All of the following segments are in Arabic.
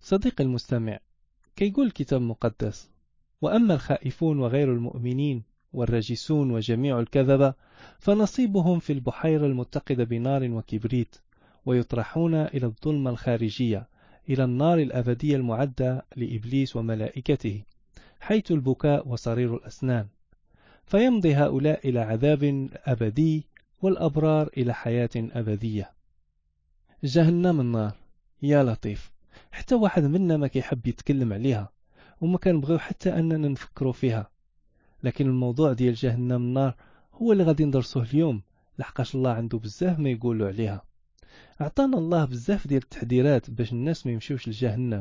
صديقي المستمع، كيقول الكتاب المقدس: وأما الخائفون وغير المؤمنين والرجسون وجميع الكذبة فنصيبهم في البحيرة المتقدة بنار وكبريت، ويطرحون إلى الظلمة الخارجية، إلى النار الأبدية المعدة لإبليس وملائكته، حيث البكاء وصرير الأسنان. فيمضي هؤلاء إلى عذاب أبدي، والأبرار إلى حياة أبدية. جهنم النار، يا لطيف، حتى واحد منا ما كيحب يتكلم عليها، وما كنبغيو حتى أننا نفكروا فيها. لكن الموضوع ديال جهنم النار هو اللي غادي ندرسوه اليوم، لحقاش الله عنده بزاف ما يقولوا عليها. عطانا الله بزاف ديال التحذيرات باش الناس ما يمشيوش لجهنم.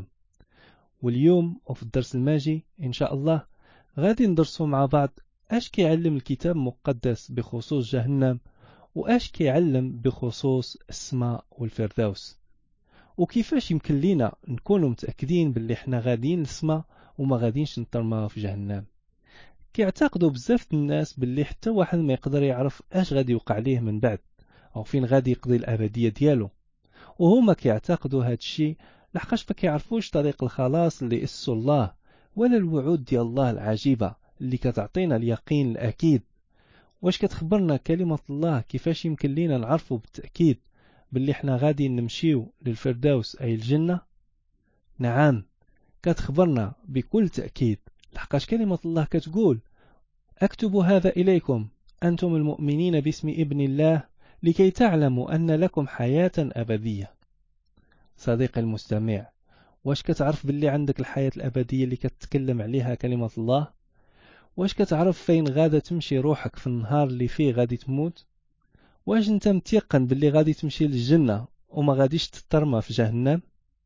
واليوم وفي الدرس الماجي إن شاء الله غادي ندرسوا مع بعض اش كيعلم الكتاب المقدس بخصوص جهنم، واش كيعلم بخصوص السماء والفردوس، وكيفاش يمكن لينا نكونوا متأكدين باللي احنا غاديين للسماء وما غادينش نطرماو في جهنم. كيعتقدوا بزاف الناس باللي حتى واحد ما يقدر يعرف اش غادي يوقع ليه من بعد، او فين غادي يقضي الابديه ديالو. وهما كيعتقدوا هذا الشيء لحقاش ما كيعرفوش طريق الخلاص اللي اسسوا الله، ولا الوعود ديال الله العجيبه اللي كتعطينا اليقين الاكيد. واش كتخبرنا كلمه الله كيفاش يمكن لينا نعرفوا بالتاكيد باللي احنا غادي نمشيو للفردوس اي الجنه؟ نعم، كتخبرنا بكل تاكيد، لحقاش كلمه الله كتقول: أكتب هذا إليكم أنتم المؤمنين باسم ابن الله لكي تعلموا أن لكم حياة أبدية. صديقي المستمع، واش كتعرف باللي عندك الحياة الأبدية اللي كتتكلم عليها كلمة الله؟ واش كتعرف فين غادة تمشي روحك في النهار اللي فيه غادي تموت؟ واش انت متيقن باللي غادي تمشي للجنة وما غاديش تترمى في جهنم؟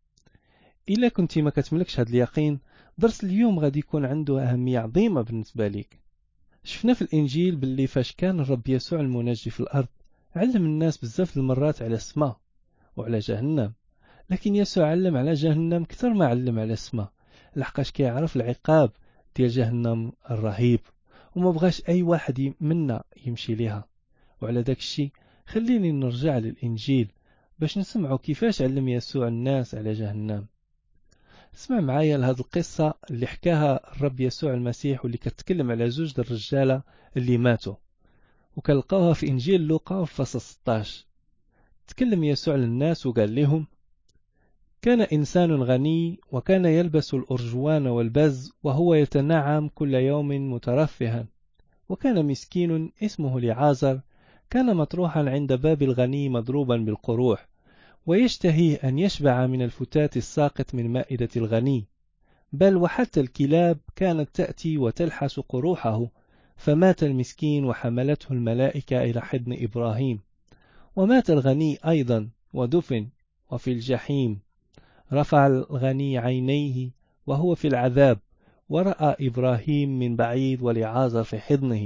إلا كنتي ما كتملكش هذا اليقين، درس اليوم غادي يكون عنده أهمية عظيمة بالنسبة ليك. شفنا في الإنجيل باللي فاش كان الرب يسوع المنجي في الأرض علم الناس بزاف المرات على السماء وعلى جهنم، لكن يسوع علم على جهنم كثر ما علم على السماء، لحقاش كيعرف العقاب ديال جهنم الرهيب، وما بغاش أي واحد منا يمشي ليها. وعلى داك الشيء خليني نرجع للإنجيل باش نسمعوا كيفاش علم يسوع الناس على جهنم. اسمع معايا لهذه القصة اللي حكاها الرب يسوع المسيح، واللي كتكلم على زوج الرجالة اللي ماتوا، وكنلقاوها في إنجيل لوقا في فصل 16. تكلم يسوع للناس وقال لهم: كان إنسان غني وكان يلبس الأرجوان والبز وهو يتنعم كل يوم مترفها، وكان مسكين اسمه لعازر كان مطروحا عند باب الغني مضروبا بالقروح، ويشتهي أن يشبع من الفتات الساقط من مائدة الغني، بل وحتى الكلاب كانت تأتي وتلحس قروحه. فمات المسكين وحملته الملائكة إلى حضن إبراهيم. ومات الغني أيضا ودفن. وفي الجحيم رفع الغني عينيه وهو في العذاب، ورأى إبراهيم من بعيد ولعازر في حضنه،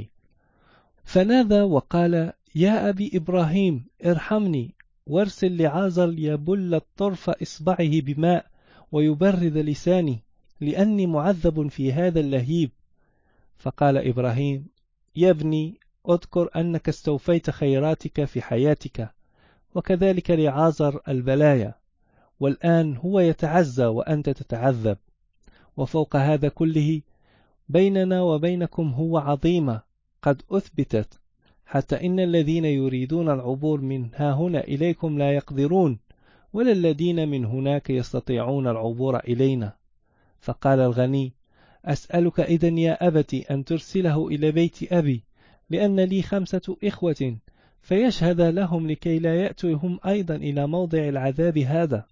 فنادى وقال: يا أبي إبراهيم، ارحمني وارسل لعازر يبل طرف إصبعه بماء ويبرد لساني، لأني معذب في هذا اللهيب. فقال إبراهيم: يا ابني، اذكر أنك استوفيت خيراتك في حياتك، وكذلك لعازر البلايا، والآن هو يتعزى وأنت تتعذب. وفوق هذا كله بيننا وبينكم هو عظيمة قد أثبتت، حتى إن الذين يريدون العبور من ها هنا إليكم لا يقدرون، ولا الذين من هناك يستطيعون العبور إلينا. فقال الغني: أسألك إذن يا أبت أن ترسله إلى بيت أبي، لأن لي 5 إخوة، فيشهد لهم لكي لا يأتوا هم أيضا إلى موضع العذاب هذا.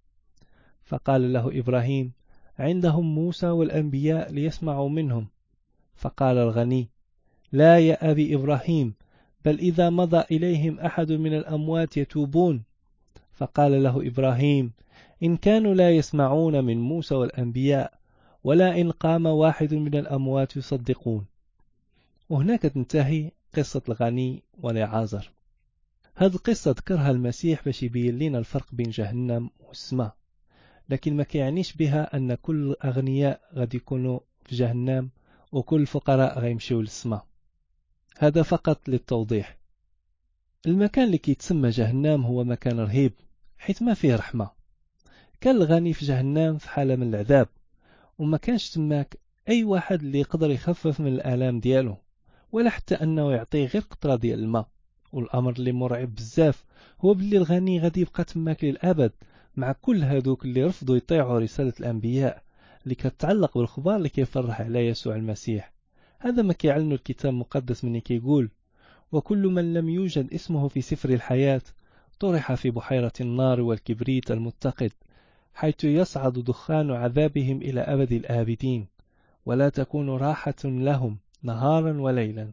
فقال له إبراهيم: عندهم موسى والأنبياء ليسمعوا منهم. فقال الغني: لا يا أبي إبراهيم، بل إذا مضى إليهم أحد من الأموات يتوبون. فقال له إبراهيم: إن كانوا لا يسمعون من موسى والأنبياء، ولا إن قام واحد من الأموات يصدقون. وهناك تنتهي قصة الغني ولعازر. هذه القصة ذكرها المسيح باش يبين لنا الفرق بين جهنم والسماء، لكن ما كيعنيش بها أن كل الأغنياء غادي يكونوا في جهنم وكل الفقراء غيمشيو للسماء. هذا فقط للتوضيح. المكان اللي كيتسمى جهنم هو مكان رهيب، حيث ما فيه رحمة. كان الغني في جهنم في حالة من العذاب، وما كانش تماك أي واحد اللي يقدر يخفف من الآلام ديالو، ولا حتى أنه يعطيه غير قطرة ديال الماء. والأمر اللي مرعب بزاف هو باللي الغني غادي يبقى تماك للأبد مع كل هادوك اللي رفضوا يطيعوا رسالة الأنبياء اللي كتعلق بالخبار اللي كيفرح على يسوع المسيح. هذا ما كيعلنه الكتاب المقدس من كيقول: وكل من لم يوجد اسمه في سفر الحياة طرح في بحيرة النار والكبريت المتقد، حيث يصعد دخان عذابهم إلى أبد الآبدين، ولا تكون راحة لهم نهارا وليلا.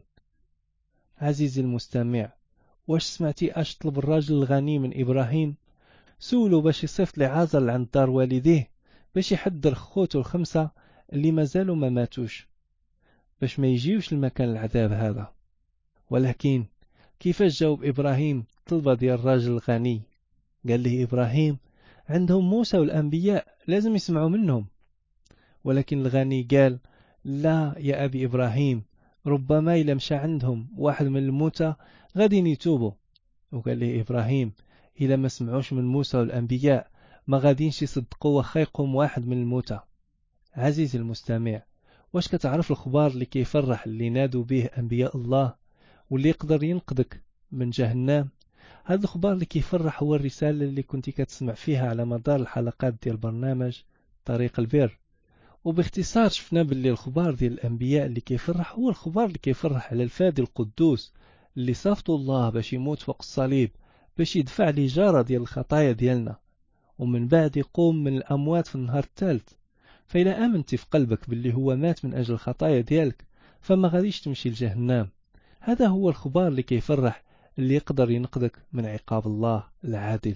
عزيزي المستمع، واش سمعتي اش طلب الراجل الغني من إبراهيم؟ سولو باش يصيفط لعازر عند دار والديه باش يحضر خوتو الخمسة اللي مازالوا ما ماتوش باش ما يجيوش لمكان العذاب هذا. ولكن كيفاش جاوب إبراهيم طلبة ديال الراجل الغني؟ قال له إبراهيم: عندهم موسى والأنبياء لازم يسمعوا منهم. ولكن الغني قال: لا يا أبي إبراهيم، ربما إلا مشى عندهم واحد من الموتى غادي يتوبوا. وقال له إبراهيم: إلا ما سمعوش من موسى والأنبياء ما غادينش يصدقوا واخا يقوم واحد من الموتى. عزيزي المستمع، واش كتعرف الخبار اللي كيفرح اللي نادوا به أنبياء الله واللي يقدر ينقذك من جهنم؟ هذا الخبار اللي كيفرح هو الرسالة اللي كنتي كتسمع فيها على مدار الحلقات ديال برنامج طريق البر. وباختصار شفنا باللي الخبار ديال الأنبياء اللي كيفرح هو الخبار اللي كيفرح على الفادي القدوس اللي صافتو الله باش يموت فوق الصليب باش يدفع لي جارة ديال الخطايا ديالنا، ومن بعد يقوم من الأموات في النهار الثالث. فإلا آمنتي في قلبك باللي هو مات من أجل الخطايا ديالك فما غاديش تمشي لجهنم. هذا هو الخبار اللي كيفرح اللي يقدر ينقذك من عقاب الله العادل.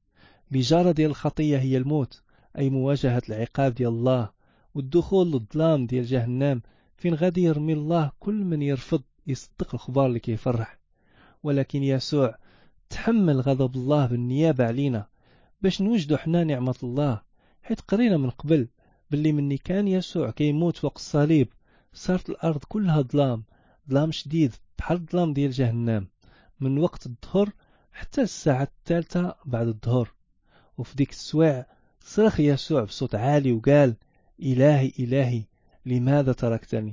بجارة ديال الخطية هي الموت، أي مواجهة العقاب ديال الله والدخول للظلام ديال جهنم فين غادي يرمي الله كل من يرفض يصدق الخبار اللي كيفرح. ولكن يسوع تحمل غضب الله بالنيابة علينا باش نوجدوا حنا نعمة الله، حيث قرينا من قبل باللي مني كان يسوع كيموت فوق الصليب صارت الأرض كلها ظلام شديد بحال الظلام ديال جهنم من وقت الظهر حتى الساعة الثالثة بعد الظهر. وفي ديك السواع صرخ يسوع بصوت عالي وقال: إلهي إلهي لماذا تركتني؟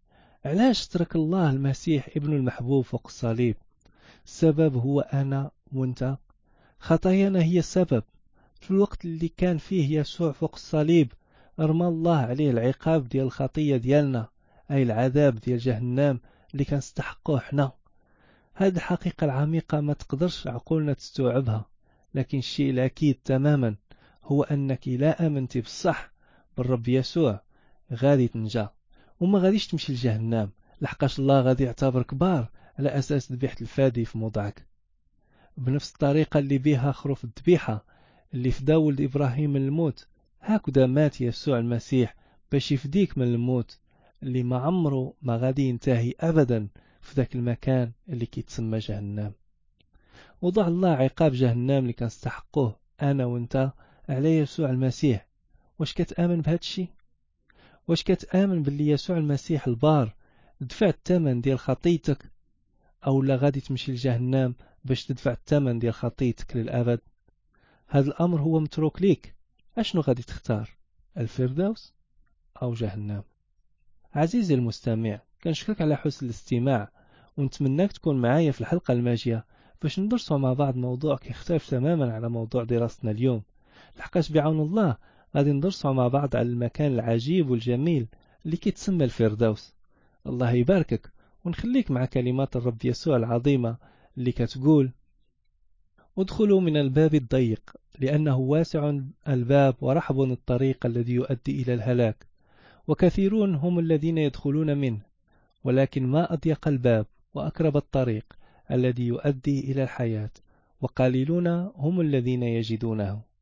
علاش ترك الله المسيح ابن المحبوب فوق الصليب؟ السبب هو أنا وانت. خطايانا هي السبب. في الوقت اللي كان فيه يسوع فوق الصليب رمى الله عليه العقاب ديال الخطية ديالنا، أي العذاب ديال جهنم اللي كنستحقوه حنا. هذه الحقيقة العميقة ما تقدرش عقولنا تستوعبها، لكن الشيء الأكيد تماما هو أنك لا آمنتي بالصح بالرب يسوع غادي تنجا وما غاديش تمشي لجهنم، لحقاش الله غادي يعتبرك بار على أساس ذبيحة الفادي في موضعك. بنفس الطريقة اللي بها خروف الذبيحة اللي فدا ولد إبراهيم من الموت، هكذا مات يسوع المسيح باش يفديك من الموت اللي ما عمره ما غادي ينتهي أبدا في ذاك المكان اللي كيتسمى جهنم. وضع الله عقاب جهنم اللي كنستحقوه أنا وانت على يسوع المسيح. واش كتآمن بهذا الشيء؟ واش كتآمن باللي يسوع المسيح البار دفع الثمن ديال خطيتك، أو لا غادي تمشي لجهنم باش تدفع الثمن ديال خطيتك للأبد؟ هذا الأمر هو متروك ليك. أشنو غادي تختار، الفردوس أو جهنم؟ عزيزي المستمع، كنشكرك على حسن الاستماع، ونتمناك تكون معايا في الحلقة الماجية باش ندرسوا مع بعض موضوع كيختلف تماما على موضوع دراستنا اليوم، لحقاش بعون الله غادي ندرسوا مع بعض على المكان العجيب والجميل اللي كيتسمى الفردوس. الله يباركك، ونخليك مع كلمات الرب يسوع العظيمة اللي كتقول: ادخلوا من الباب الضيق لأنه واسع الباب ورحب الطريق الذي يؤدي إلى الهلاك، وكثيرون هم الذين يدخلون منه، ولكن ما أضيق الباب وأقرب الطريق الذي يؤدي إلى الحياة، وقليلون هم الذين يجدونه.